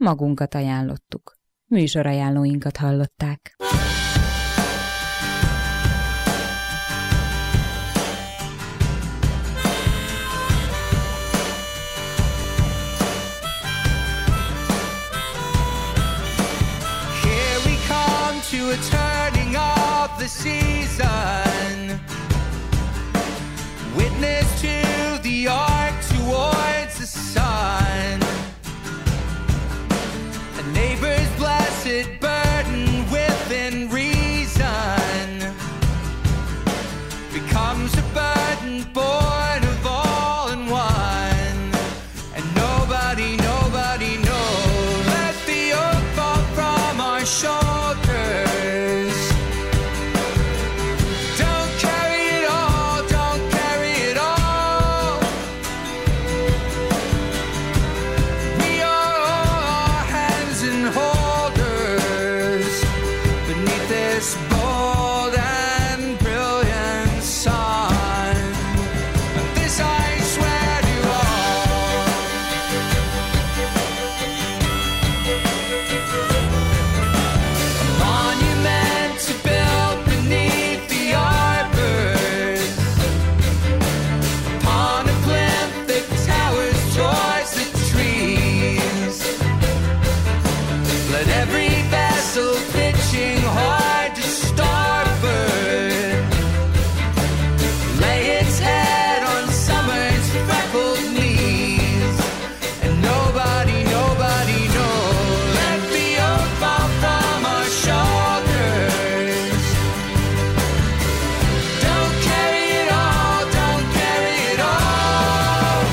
magunkat ajánlottuk. Műsorajánlóinkat hallották. Here we come to a turning of the season. Witness to the arc towards the sun. A neighbor's blessed burden within reason becomes a burden born of all in one. And nobody knows. Let the yoke fall from our shoulders. Don't carry it all, don't carry it all. We are all hands and holders beneath this bold and brilliant sun. And this I swear to all. A monument to build beneath the arbors. Upon a plinth that towers towards the trees. Let every vessel pitching hard to starboard lay its head on summer's freckled knees. And nobody knows. Let the yoke fall from our shoulders. Don't carry it all, don't carry it all.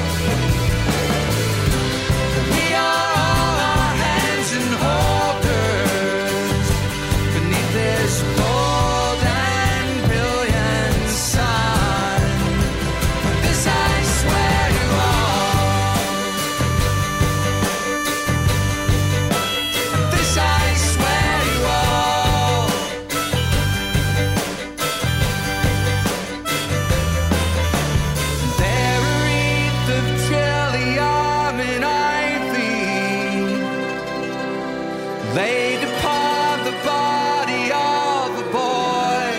We are all hands and holders beneath this bold and brilliant sun. This I swear to all. This I swear to all. There a wreath of trillium and ivy laid upon the body of a boy.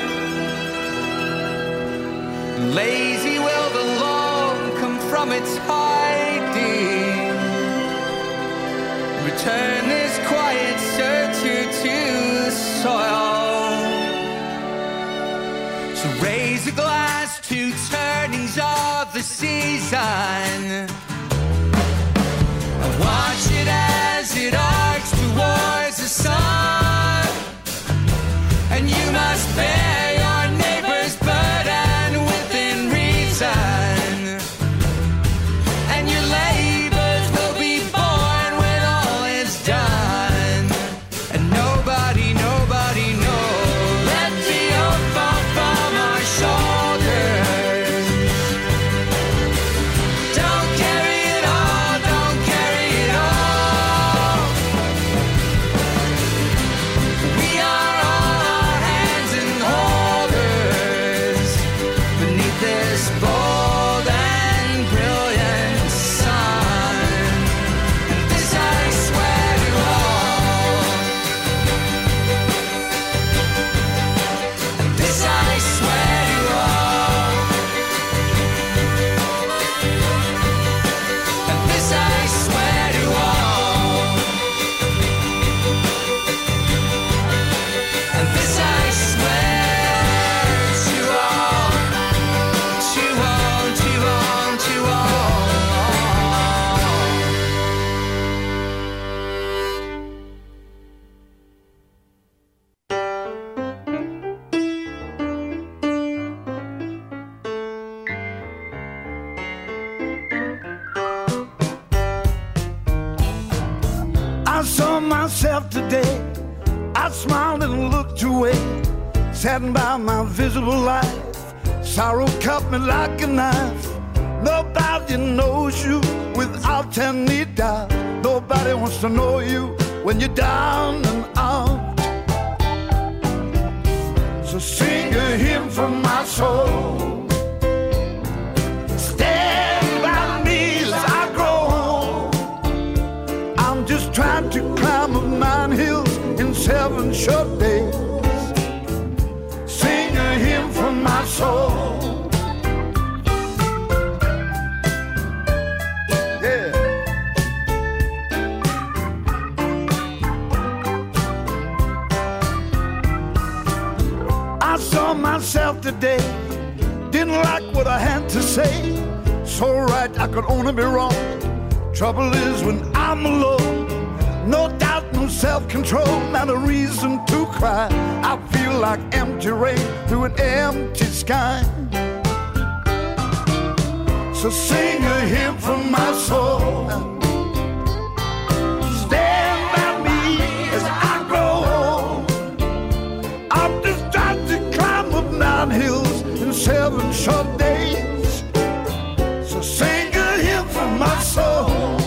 Lazy will the lone come from its hiding. Return this quiet searcher to the soil. So raise a glass to turnings of the season. And watch it as it arcs towards the sun. And you must bear your neighbor's burden within reason. And your labors will be born when all is done. And nobody knows. Let the yoke fall from our shoulders. Don't carry it all, don't carry it all. We are all hands and holders beneath this bold and brilliant sun. And this I swear to all. And this I swear to all. And this I swear to all. And this I swear to all. To all, to all, to all. I saw myself today. I smiled and looked away, saddened by my visible life. Sorrow cut me like a knife. Nobody knows you without any doubt. Nobody wants to know you when you're down and out. So sing a hymn from my soul. Stand by me as I grow old. I'm I'm just trying to climb up 9 hills in 7 short days. Sing a hymn from my soul. Yeah. I saw myself today, didn't like what I had to say. So right, I could only be wrong. Trouble is when I'm alone, no doubt, no self-control, not a reason to cry. I feel like empty rain through an empty sky. So sing a hymn from my soul. Stand by me as I grow old. I'm just trying to climb up 9 hills in 7 short days. So sing a hymn from my soul.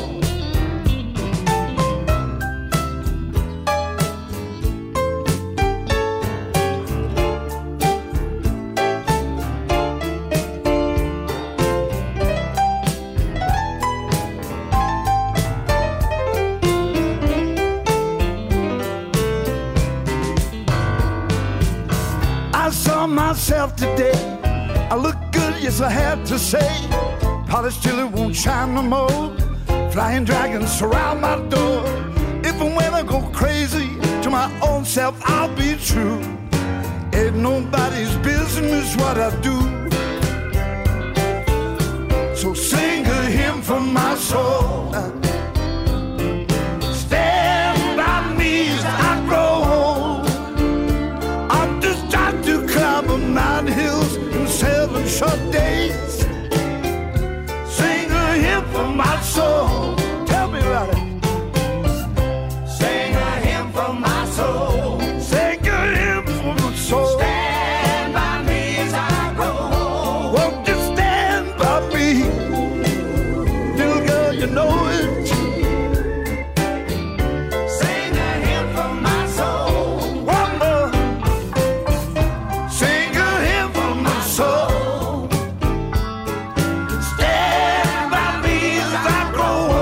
Myself today, I look good, yes I had to say. Polished till it won't shine no more. Flying dragons surround my door. If and when I go crazy, to my own self I'll be true. Ain't nobody's business what I do. So sing a hymn from my soul. Stand by me as I grow old. I'm just trying to climb up 9 hills in 7 short days. Sing a hymn for my soul. Tell me about it. Sing a hymn for my soul. Sing a hymn for my soul. Stand by me as I grow old. Won't you stand by me? Little girl, you know it. Sing a hymn for my soul. One more. Sing a hymn for my soul. Stand by me as I grow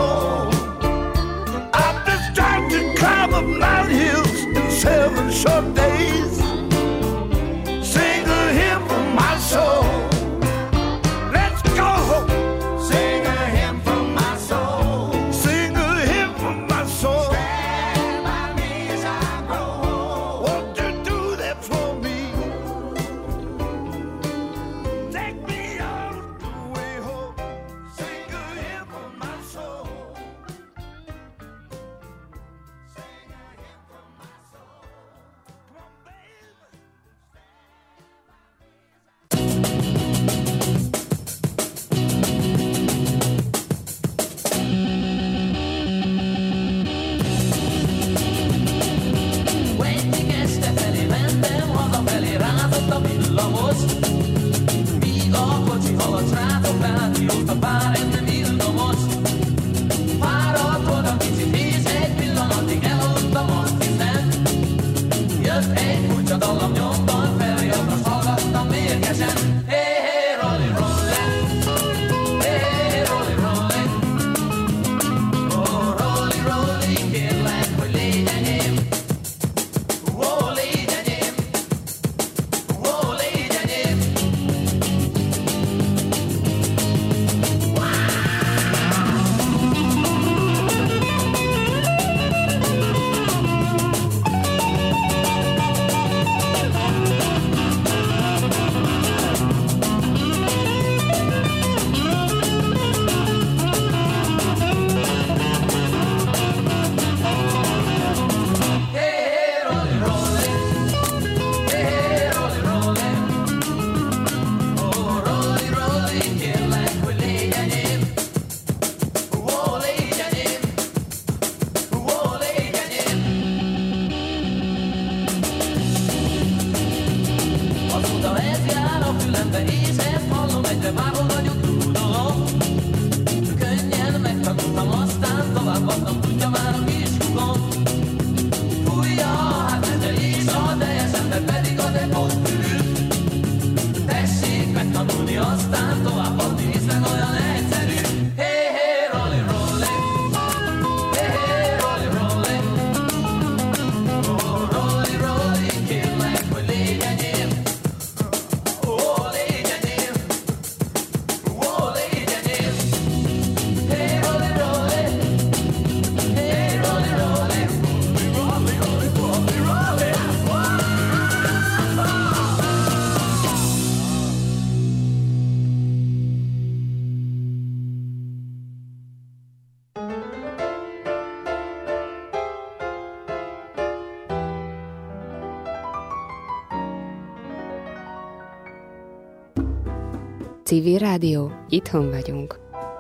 Civil Rádió, itthon vagyunk.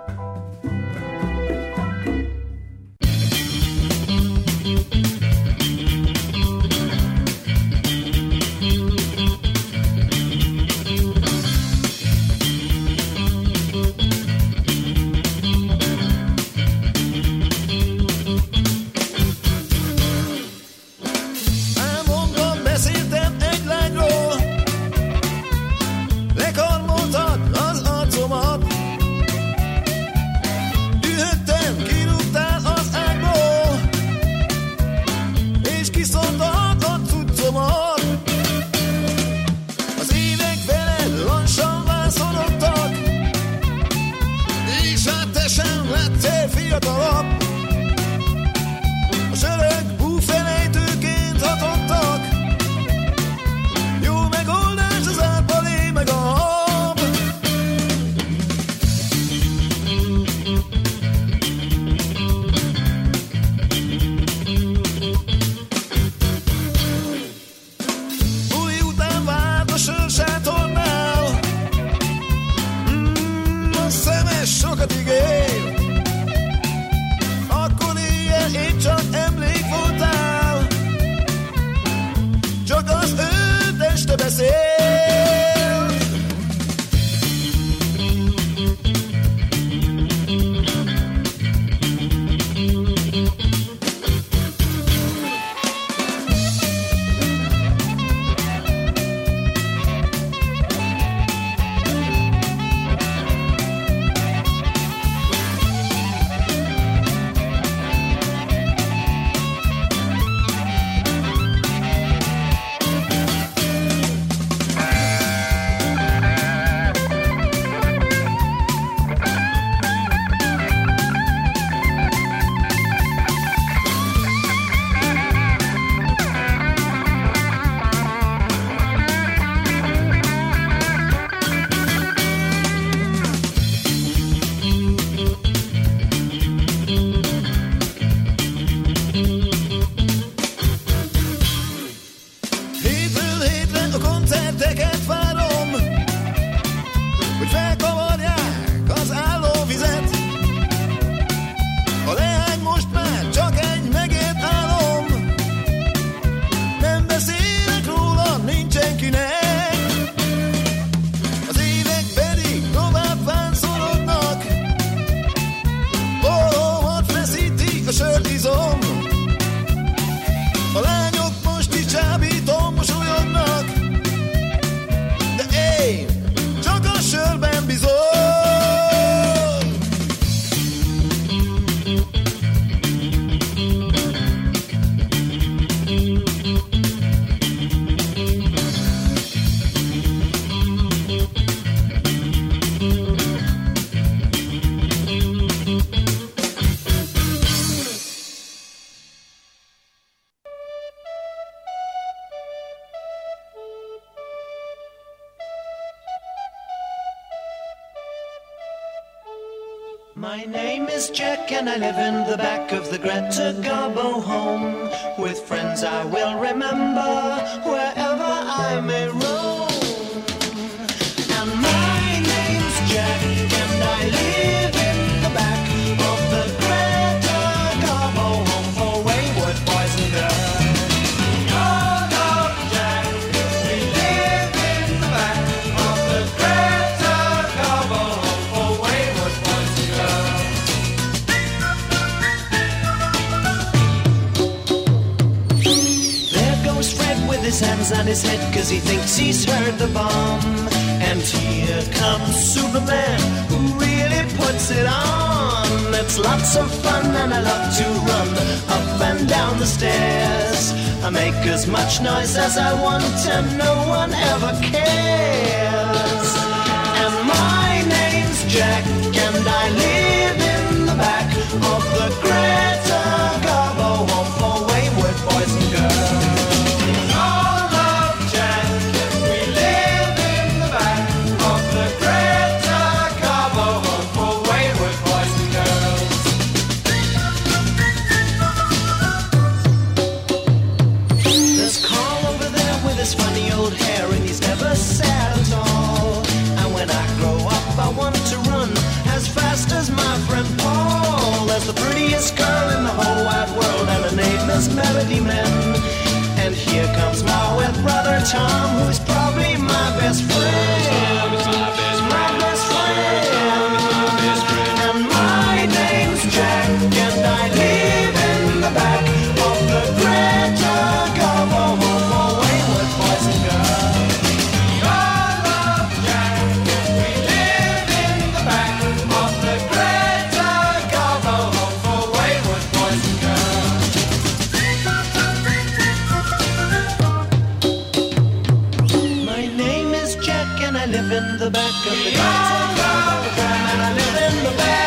My name is Jack and I live in the back of the Greta Garbo home. With friends I will remember wherever I may roam. And my name's Jack and I live in the back of the Greta Garbo home for wayward boys and girls. Oh, no, Jack, we live in the back of the Greta Garbo home for wayward boys and girls. There goes Fred with his hands on his head 'cause he thinks he's heard the bomb. And here comes Superman who really puts it on. It's lots of fun and I love to run up and down the stairs. I make as much noise as I want and no one ever cares. And my name's Jack and I live in the back of the Greta Garbo home for wayward boys and girls. All love Jack, we live in the back of the Greta Garbo home for wayward boys and girls. There's Carl over there with his funny old hair and he's never sad at all. And when I grow up us melody men. And here comes Ma with brother Tom, who's probably my best friend. My best friend. And my name's Jack, and I live in the back of the Greta Garbo home away with boys and girls. We all love Jack, and we live in the back of the Greta Garbo home away with boys and girls. My name is Jack, and I live in the back of the Greta Garbo home, and I live in the back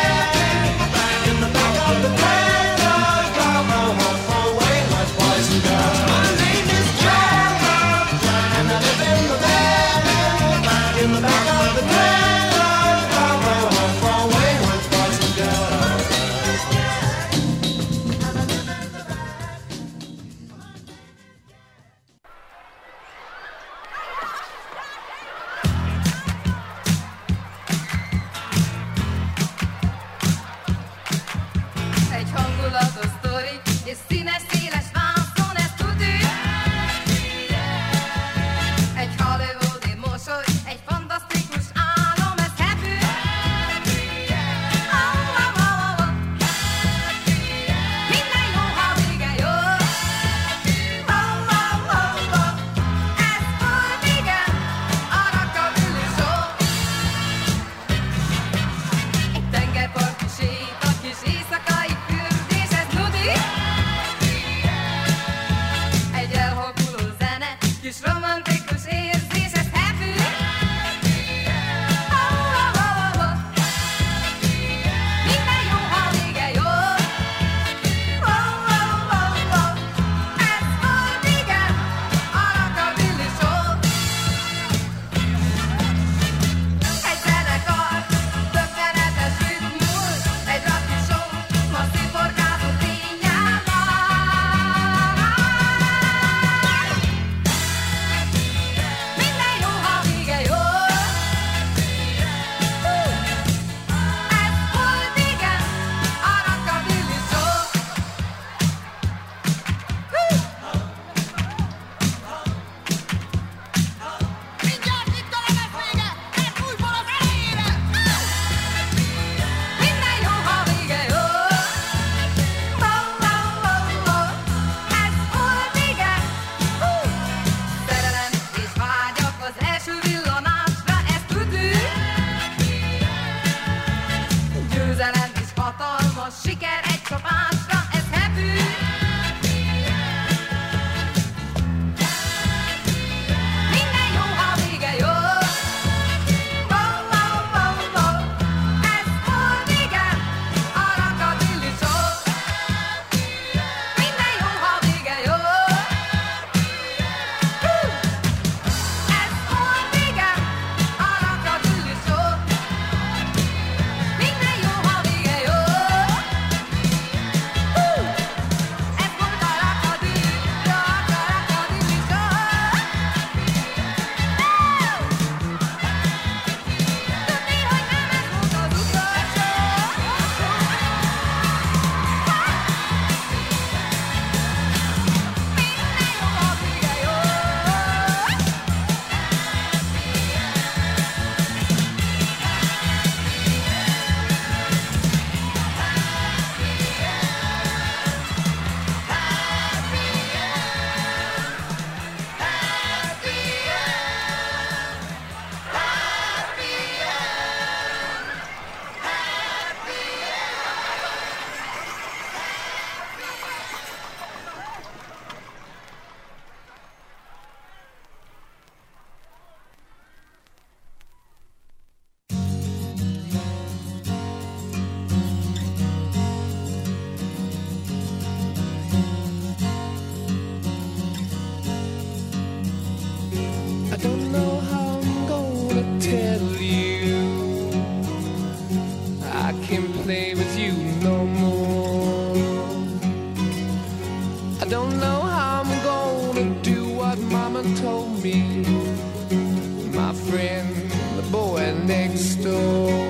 of the Greta Garbo home away with boys and girls. My name is Jack, and I live in the back of the Greta Garbo home away with boys and girls. Egy hangulatos sztori, és színes, széles vászon, ez tudni. Egy hollywoodi mosoly, egy fantasztikus álom, ez happy. Oh, oh, oh, oh. Minden jó, ha vége jó. Oh, oh, oh, oh. Ez volt, igen, a rockabilly show. Egy tengerparti séta, kis éjszakai fürdés, ez nudi. Egy elhalkuló zene, kis romantikus érzés, ez happy. Oh, oh, oh, oh. Minden jó, ha vége jó. Oh, oh, oh, oh. Ez volt, igen, a rockabilly show. Egy zenekar, tökéletes ritmus, egy rocky show, masszív horgászó tényával. Minden jó, ha vége jó. Ez volt, igen, a rockabilly show. Mindjárt itt a lemez vége, mert újból az elejére. Minden jó, ha vége jó. Oh, oh, oh, oh. Ez volt, igen. Szerelem és vágyak az első villanásra, ez tudni. Győzelem és hatalmas siker egy csapásra, ez happy. Minden jó, ha vége jó. Oh, oh, oh, oh. Ez volt, igen, a rockabilly show. Minden jó, ha vége jó. Ez volt, igen, a rockabilly show. Minden jó, ha vége jó. Ez volt a rockabilly show. Tudni, hogy nem ez volt az utolsó. Minden jó, ha vége jó. I don't know how I'm gonna tell you I can't play with you no more. I don't know how I'm gonna do what Mama told me, my friend, the boy next door.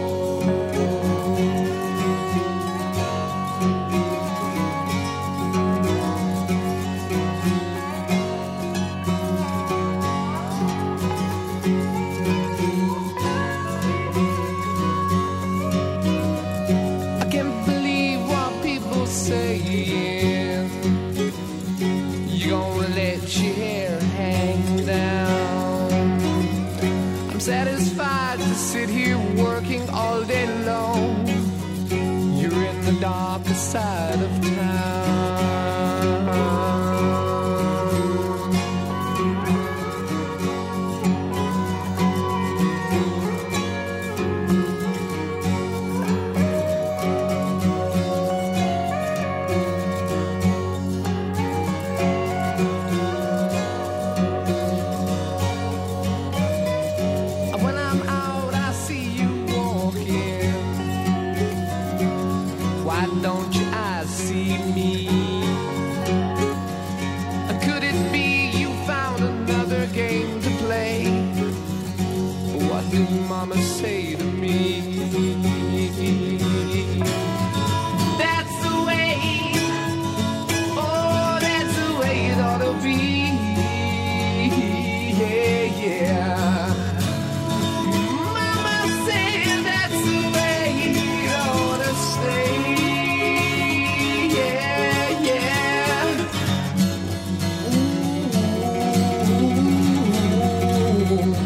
other side of town. When I'm out, I see you walking. Why don't your eyes see me? Could it be you found another game to play? What did Mama say to me? That's the way, oh, that's the way it ought to be. Yeah, yeah. Mama said that's the way it ought to stay. Yeah, yeah. Ooh.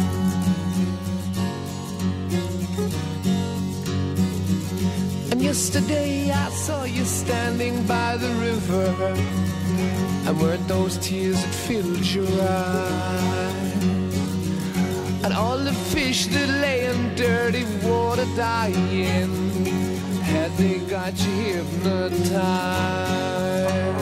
And yesterday I saw you standing by the river. And weren't those tears that filled your eyes? And all the fish that lay in dirty water dying, had they got you hypnotized?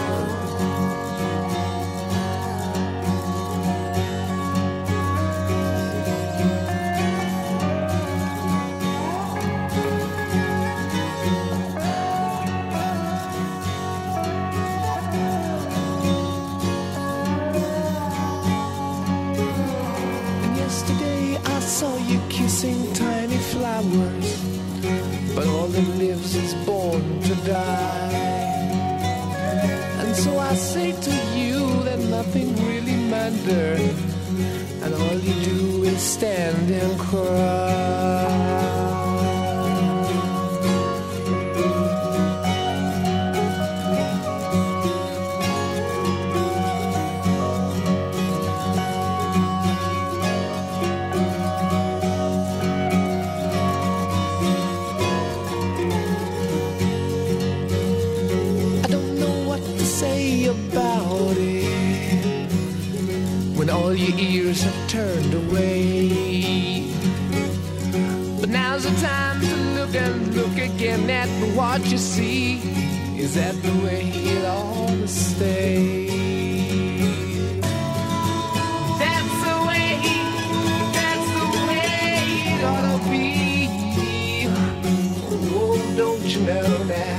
Yesterday I saw you kissing tiny flowers, but all that lives is born to die. And so I say to you that nothing really matters, and all you do is stand and cry. About it when all your ears have turned away. But now's the time to look and look again at what you see. Is that the way it ought to stay? That's the way it ought to be. Oh, don't you know that?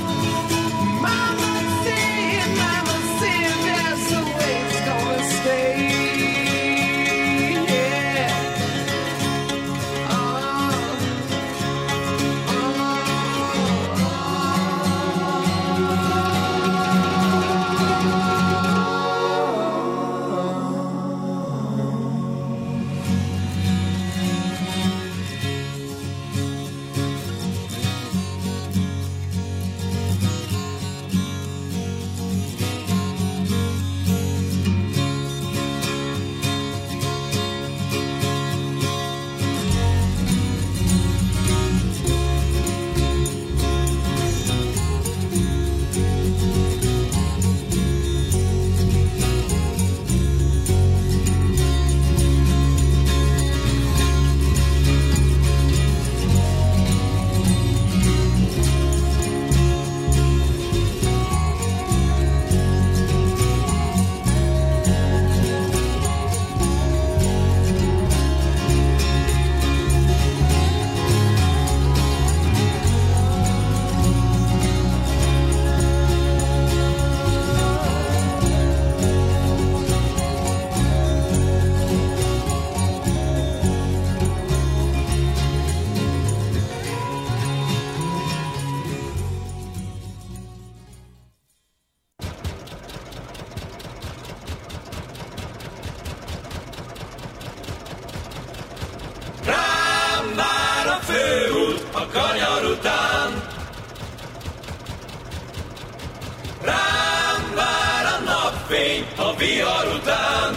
fény a vihar után.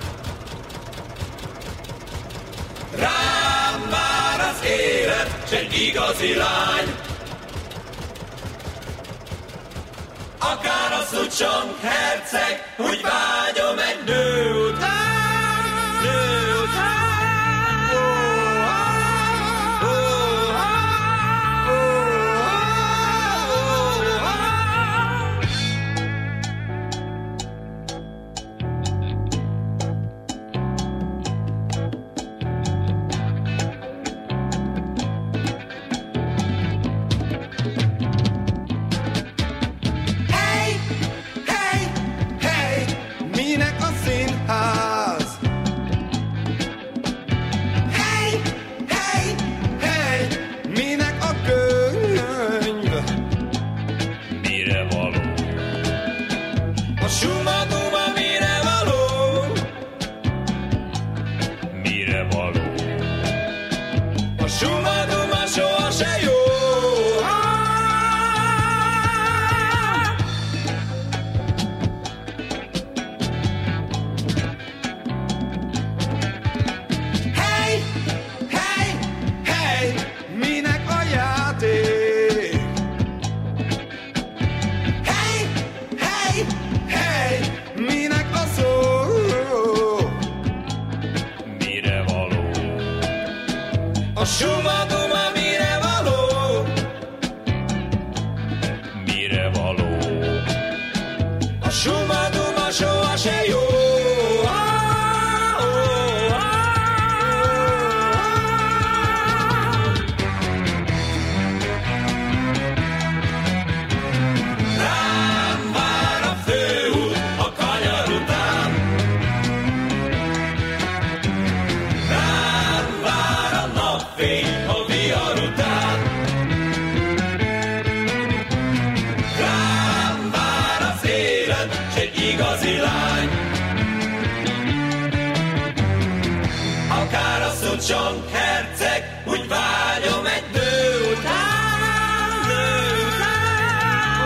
Rám vár az élet, s egy igazi lány. akár a szucsong herceg, úgy vágyom egy nő után, nő után. Csong herceg, úgy vágyom egy nő után, nő után.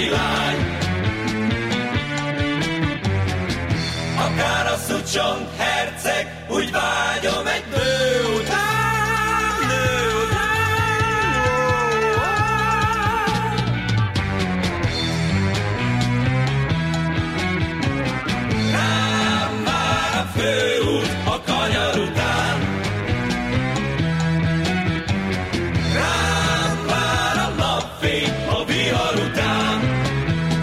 Csong herceg.